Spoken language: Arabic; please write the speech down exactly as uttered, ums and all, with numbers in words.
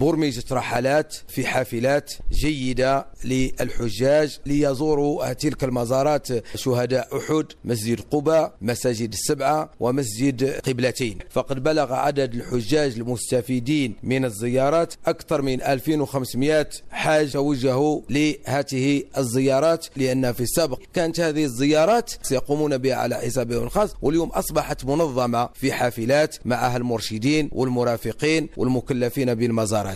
برمجت رحلات في حافلات جيدة للحجاج ليزوروا تلك المزارات: شهداء أحد، مسجد قباء، مساجد السبعة، ومسجد قبلتين. فقد بلغ عدد الحجاج المستفيدين من الزيارات أكثر من ألفين وخمسمائة حاج توجهوا لهذه الزيارات، لأن في السابق كانت هذه الزيارات سيقومون بها على حسابهم الخاص، واليوم أصبحت منظمة في حافلات معها المرشدين والمرافقين والمكلفين بالمزارات.